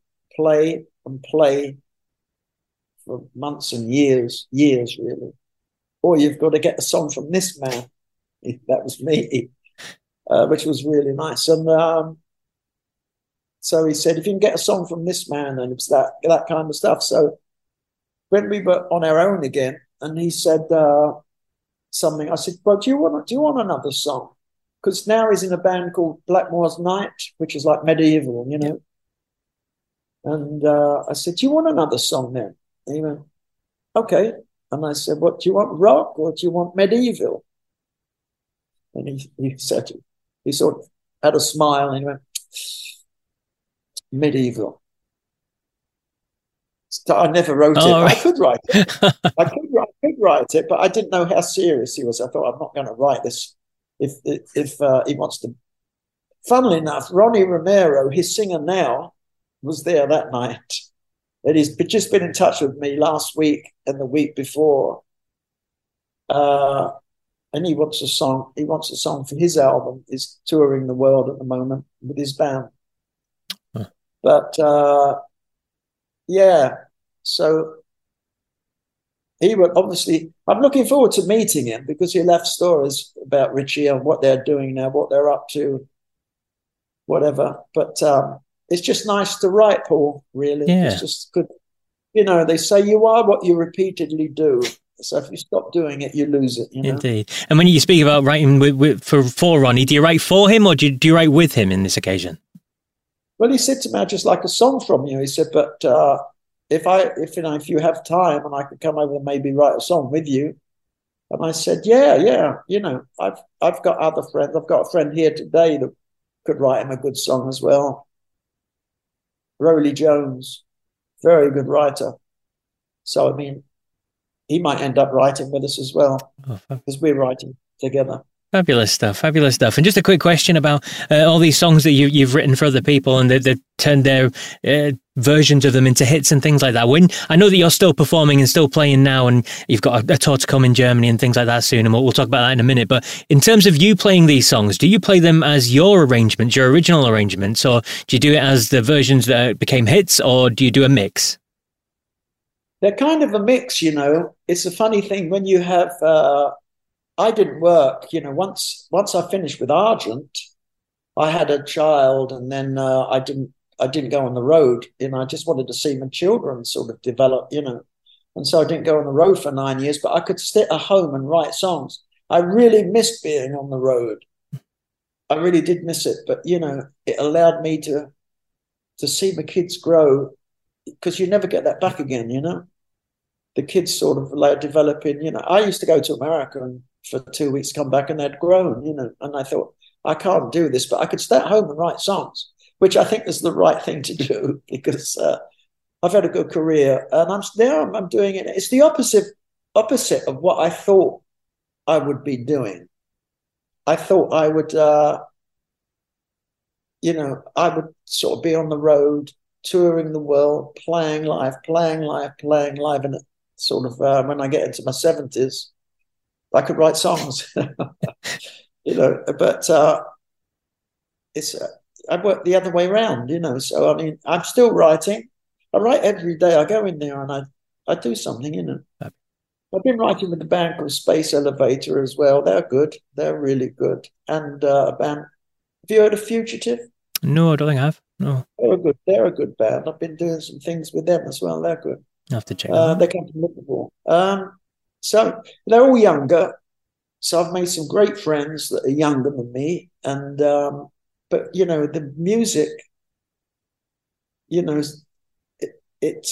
Speaker 4: for months and years really. Or you've got to get a song from this man. That was me, which was really nice. And so he said, if you can get a song from this man, and it's that kind of stuff. So when we were on our own again, and he said something, I said, well, do you want another song? Because now he's in a band called Blackmore's Night, which is like medieval, you know. And I said, do you want another song then? And he went, okay. And I said, what, do you want rock or do you want medieval? And he said, he sort of had a smile and he went, medieval. So I never wrote it. Right. I could write it. I could write it, but I didn't know how serious he was. I thought, I'm not going to write this if he wants to. Funnily enough, Ronnie Romero, his singer now, was there that night. And he's just been in touch with me last week and the week before. And he wants a song. He wants a song for his album. He's touring the world at the moment with his band. Huh. But so he would obviously. I'm looking forward to meeting him because he'll have stories about Richie and what they're doing now, what they're up to, whatever. But it's just nice to write, Paul. Really, it's just good. You know, they say you are what you repeatedly do. So if you stop doing it, you lose it. You know?
Speaker 3: Indeed. And when you speak about writing for Ronnie, do you write for him or do you write with him in this occasion?
Speaker 4: Well, he said to me, "I just like a song from you." He said, "But if you have time and I could come over and maybe write a song with you." And I said, "Yeah. You know, I've got other friends. I've got a friend here today that could write him a good song as well. Rowley Jones, very good writer. So I mean, he might end up writing with us as well because we're writing together."
Speaker 3: Fabulous stuff. And just a quick question about all these songs that you've written for other people and they've turned their versions of them into hits and things like that. When I know that you're still performing and still playing now and you've got a tour to come in Germany and things like that soon, and we'll talk about that in a minute. But in terms of you playing these songs, do you play them as your arrangements, your original arrangements, or do you do it as the versions that became hits, or do you do a mix?
Speaker 4: They're kind of a mix, you know. It's a funny thing when you have... I didn't work, you know. Once I finished with Argent, I had a child, and then I didn't go on the road. You know, I just wanted to see my children sort of develop, you know, and so I didn't go on the road for 9 years. But I could sit at home and write songs. I really missed being on the road. I really did miss it, but you know, it allowed me to see my kids grow because you never get that back again, you know. The kids sort of like developing, you know. I used to go to America and for 2 weeks come back and they'd grown, you know, and I thought, I can't do this, but I could stay at home and write songs, which I think is the right thing to do because I've had a good career and I'm doing it. It's the opposite of what I thought I would be doing. I thought I would, you know, I would sort of be on the road, touring the world, playing live, and sort of when I get into my 70s, I could write songs, you know, but I work the other way around, you know. So, I mean, I'm still writing. I write every day. I go in there and I do something, you know. I've been writing with a band called Space Elevator as well. They're good. They're really good. And a band, have you heard of Fugitive?
Speaker 3: No, I don't think I have. No.
Speaker 4: They're a good band. I've been doing some things with them as well. They're good.
Speaker 3: I'll have to check them out.
Speaker 4: They come from Liverpool. So they're all younger. So I've made some great friends that are younger than me. And but you know, the music, you know, it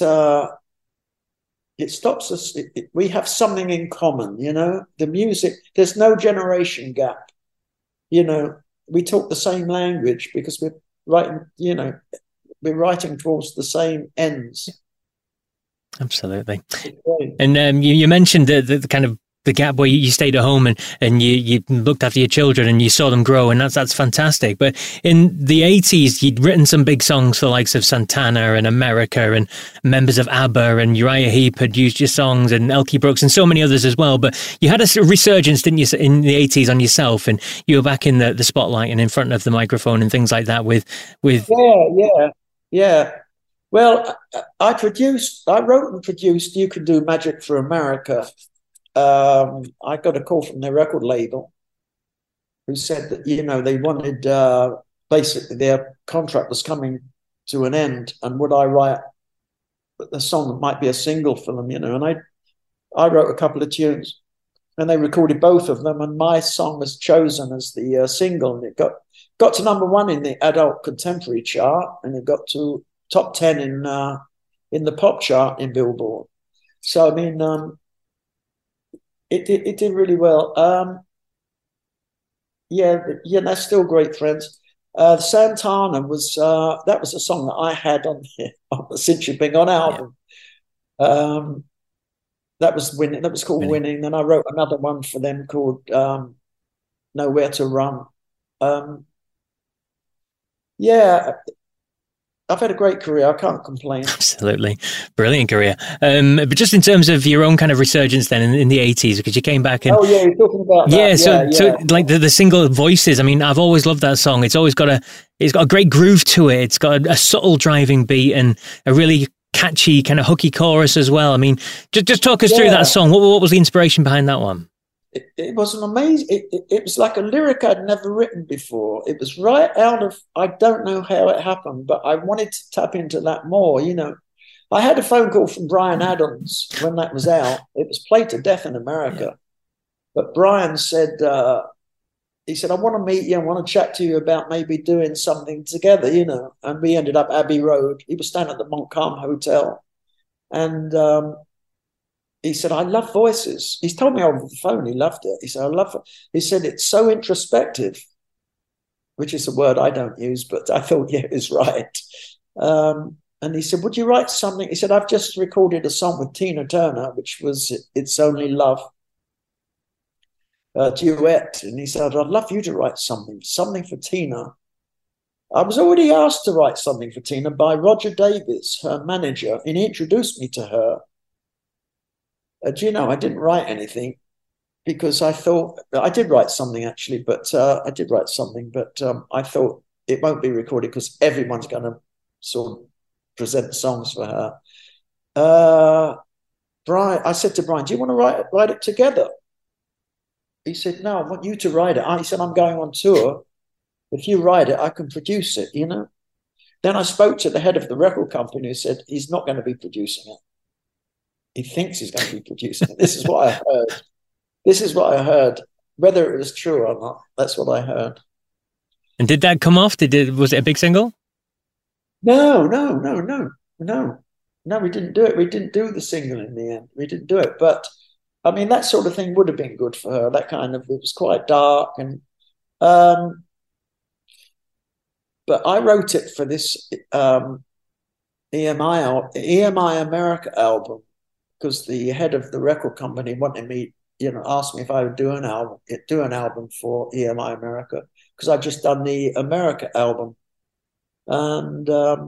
Speaker 4: stops us. We have something in common, you know. The music, there's no generation gap. You know, we talk the same language because we're writing, you know, we're writing towards the same ends.
Speaker 3: Absolutely. And you mentioned the kind of the gap where you stayed at home and you looked after your children and you saw them grow, and that's fantastic. But in the 80s, you'd written some big songs for the likes of Santana and America, and members of ABBA, and Uriah Heep had used your songs, and Elkie Brooks and so many others as well. But you had a resurgence, didn't you, in the 80s on yourself, and you were back in the spotlight and in front of the microphone and things like that with
Speaker 4: Yeah. Well, I wrote and produced You Can Do Magic for America. I got a call from their record label who said that, you know, they wanted, basically their contract was coming to an end, and would I write a song that might be a single for them, you know. And I wrote a couple of tunes, and they recorded both of them, and my song was chosen as the single, and it got to number 1 in the adult contemporary chart, and it got to top 10 in the pop chart in Billboard. So I mean, it did really well. They're still great friends. Santana was that was a song that I had on the Since You've Been Gone album. Yeah. That was winning. That was called Winning. Then I wrote another one for them called Nowhere to Run. I've had a great career. I can't complain.
Speaker 3: Absolutely. Brilliant career. But just in terms of your own kind of resurgence then in the 80s, because you came back and...
Speaker 4: Oh, yeah, you're talking about that.
Speaker 3: So like the single Voices, I mean, I've always loved that song. It's always got a great groove to it. It's got a subtle driving beat and a really catchy kind of hooky chorus as well. I mean, just talk us through that song. What was the inspiration behind that one?
Speaker 4: It was an amazing, it was like a lyric I'd never written before. It was right out of, I don't know how it happened, but I wanted to tap into that more, you know. I had a phone call from Bryan Adams when that was out. It was played to death in America. But Bryan said, he said, I want to meet you. I want to chat to you about maybe doing something together, you know. And we ended up Abbey Road. He was staying at the Montcalm Hotel. And he said, I love Voices. He's told me over the phone he loved it. He said, I love it. He said, it's so introspective, which is a word I don't use, but I thought, yeah, it was right. And he said, would you write something? He said, I've just recorded a song with Tina Turner, which was It's Only Love, duet. And he said, I'd love you to write something for Tina. I was already asked to write something for Tina by Roger Davies, her manager, and he introduced me to her. Do you know, I didn't write anything because I thought, I did write something actually, but I thought it won't be recorded because everyone's going to sort of present songs for her. I said to Bryan, do you want to write it together? He said, no, I want you to write it. He said, I'm going on tour. If you write it, I can produce it, you know. Then I spoke to the head of the record company who said he's not going to be producing it. He thinks he's going to be producing it. This is what I heard. Whether it was true or not, that's what I heard.
Speaker 3: And did that come off? Was it a big single?
Speaker 4: No. We didn't do it. We didn't do the single in the end. We didn't do it. But, I mean, that sort of thing would have been good for her. That kind of, it was quite dark. And but I wrote it for this EMI America album, because the head of the record company wanted me, you know, asked me if I would do an album for EMI America, because I'd just done the America album. And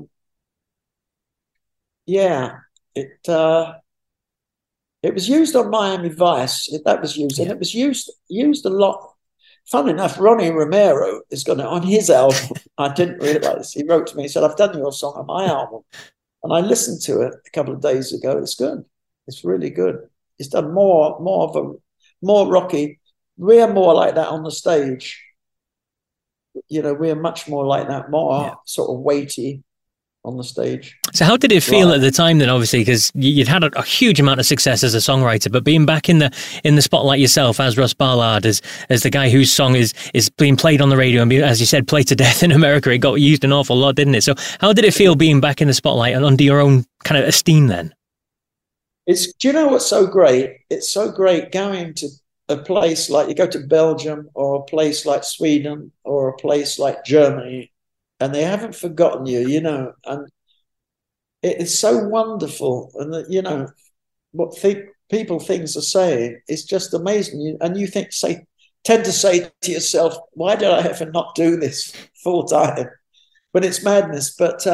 Speaker 4: it was used on Miami Vice. That was used, and it was used a lot. Fun enough, Ronnie Romero is going to, on his album, I didn't realize, he wrote to me, he said, I've done your song on my album. And I listened to it a couple of days ago. It's good. It's really good. It's done more rocky. We're more like that on the stage. You know, we're much more like that, more sort of weighty on the stage. So how did it feel at the time then, obviously, because you'd had a huge amount of success as a songwriter, but being back in the spotlight yourself as Russ Ballard, as the guy whose song is being played on the radio and, as you said, played to death in America. It got used an awful lot, didn't it? So how did it feel being back in the spotlight and under your own
Speaker 3: kind of esteem then?
Speaker 4: Do you know what's so great? It's so great going to a place like, you go to Belgium or a place like Sweden or a place like Germany, and they haven't forgotten you, and it is so wonderful. And what people things are saying is just amazing. And you tend to say to yourself, why did I ever not do this full time? But it's madness. But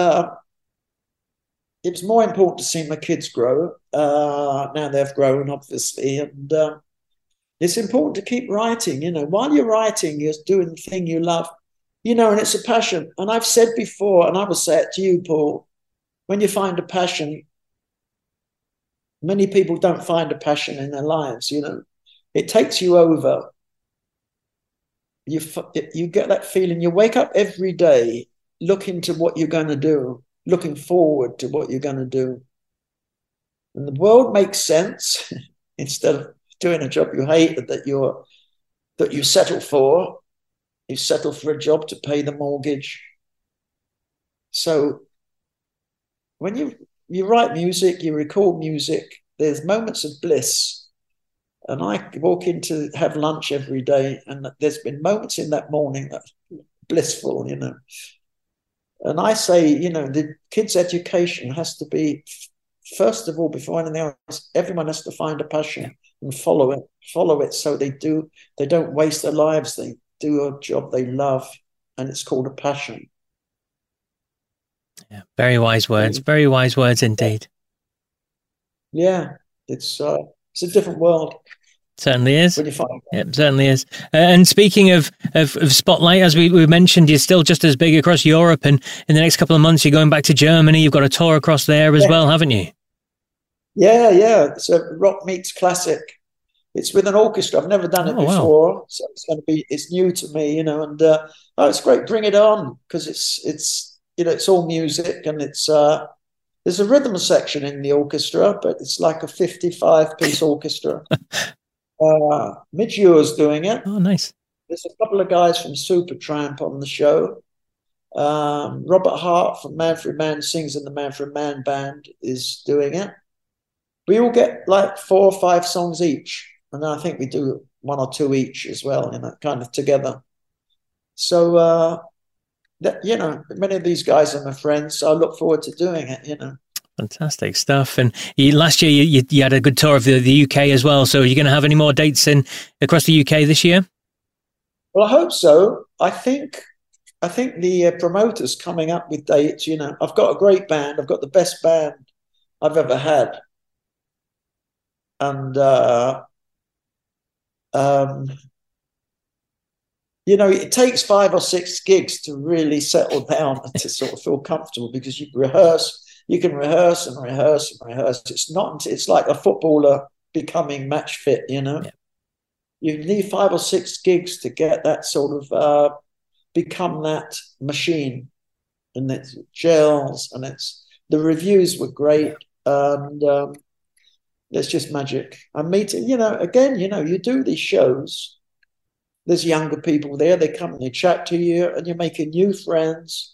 Speaker 4: it's more important to see my kids grow. Now they've grown, obviously. And it's important to keep writing. While you're writing, you're doing the thing you love, and it's a passion. And I've said before, and I will say it to you, Paul, when you find a passion, many people don't find a passion in their lives. It takes you over. You get that feeling. You wake up every day looking to what you're going to do, looking forward to what you're going to do. And the world makes sense instead of doing a job you hate that you settle for. You settle for a job to pay the mortgage. So when you write music, you record music, there's moments of bliss. And I walk in to have lunch every day, and there's been moments in that morning that are blissful, And I say, the kids' education has to be, first of all, before anything else, everyone has to find a passion and follow it so they don't waste their lives. They do a job they love, and it's called a passion.
Speaker 3: Yeah, very wise words indeed.
Speaker 4: Yeah, it's a different world.
Speaker 3: Certainly is.
Speaker 4: When you find
Speaker 3: it certainly is. And speaking of Spotlight, as we mentioned, you're still just as big across Europe, and in the next couple of months you're going back to Germany. You've got a tour across there as well, haven't you? Yeah.
Speaker 4: It's a rock meets classic. It's with an orchestra. I've never done it before, wow. So it's new to me, and it's great. Bring it on, because it's all music, and there's a rhythm section in the orchestra, but it's like a 55-piece orchestra. Midge Ure's doing it.
Speaker 3: Oh, nice.
Speaker 4: There's a couple of guys from Supertramp on the show. Robert Hart from Manfred Mann sings in the Manfred Mann band is doing it. We all get like 4 or 5 songs each, and I think we do 1 or 2 each as well, kind of together. So, many of these guys are my friends, so I look forward to doing it,
Speaker 3: Fantastic stuff. And last year you had a good tour of the UK as well. So are you going to have any more dates across the UK this year?
Speaker 4: Well, I hope so. I think the promoter's coming up with dates. I've got a great band. I've got the best band I've ever had. And, it takes 5 or 6 gigs to really settle down and to sort of feel comfortable, because you can rehearse and rehearse and rehearse. It's like a footballer becoming match fit, Yeah. You need 5 or 6 gigs to get that sort of, become that machine. And it gels, and the reviews were great. And it's just magic. I'm meeting, you do these shows. There's younger people there. They come and they chat to you, and you're making new friends.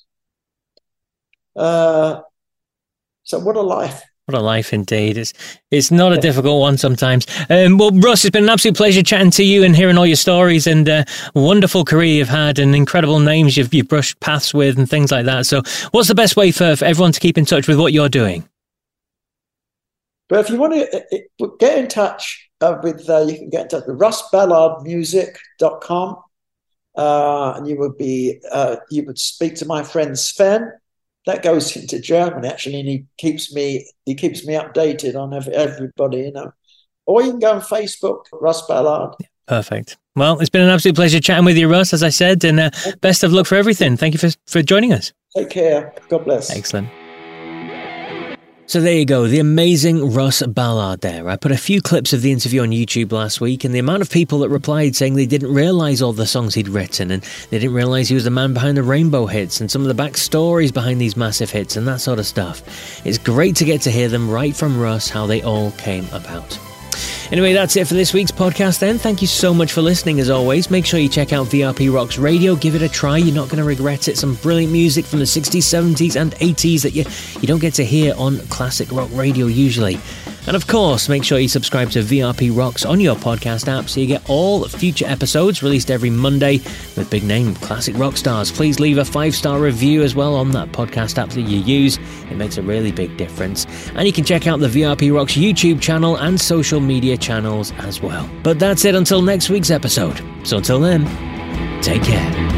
Speaker 4: So what a life.
Speaker 3: What a life indeed. It's not a difficult one sometimes. Well, Russ, it's been an absolute pleasure chatting to you and hearing all your stories, and a wonderful career you've had, and incredible names you've brushed paths with and things like that. So what's the best way for everyone to keep in touch with what you're doing?
Speaker 4: But if you want to get in touch you can get in touch with russballardmusic.com, and you would speak to my friend Sven. That goes into Germany, actually, and he keeps me updated on everybody, Or you can go on Facebook, Russ Ballard.
Speaker 3: Perfect. Well, it's been an absolute pleasure chatting with you, Russ, as I said, and best of luck for everything. Thank you for joining us.
Speaker 4: Take care. God bless.
Speaker 3: Excellent. So there you go, the amazing Russ Ballard there. I put a few clips of the interview on YouTube last week, and the amount of people that replied saying they didn't realise all the songs he'd written, and they didn't realise he was the man behind the Rainbow hits and some of the backstories behind these massive hits and that sort of stuff. It's great to get to hear them right from Russ, how they all came about. Anyway, that's it for this week's podcast then. Thank you so much for listening as always. Make sure you check out VRP Rocks Radio. Give it a try. You're not going to regret it. Some brilliant music from the 60s, 70s and 80s that you don't get to hear on classic rock radio usually. And of course, make sure you subscribe to VRP Rocks on your podcast app so you get all future episodes released every Monday with big name classic rock stars. Please leave a 5-star review as well on that podcast app that you use. It makes a really big difference. And you can check out the VRP Rocks YouTube channel and social media channels as well. But that's it until next week's episode. So until then, take care.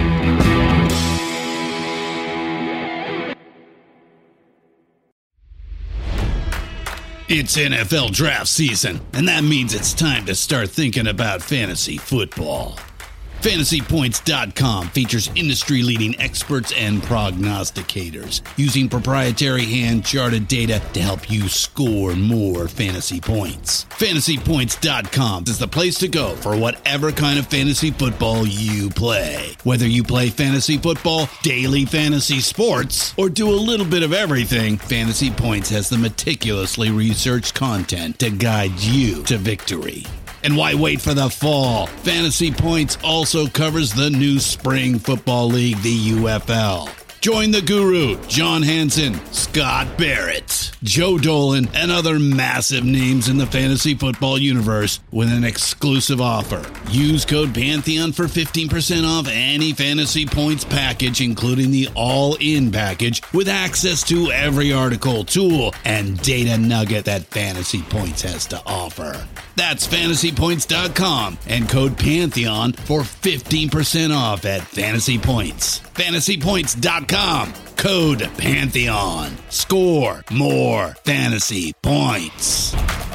Speaker 2: It's NFL draft season, and that means it's time to start thinking about fantasy football. FantasyPoints.com features industry-leading experts and prognosticators using proprietary hand-charted data to help you score more fantasy points. FantasyPoints.com is the place to go for whatever kind of fantasy football you play. Whether you play fantasy football, daily fantasy sports, or do a little bit of everything, Fantasy Points has the meticulously researched content to guide you to victory. And why wait for the fall? Fantasy Points also covers the new spring football league, the UFL. Join the guru, John Hansen, Scott Barrett, Joe Dolan, and other massive names in the fantasy football universe with an exclusive offer. Use code Pantheon for 15% off any Fantasy Points package, including the all-in package, with access to every article, tool, and data nugget that Fantasy Points has to offer. That's FantasyPoints.com and code Pantheon for 15% off at Fantasy Points. FantasyPoints.com, code Pantheon. Score more fantasy points.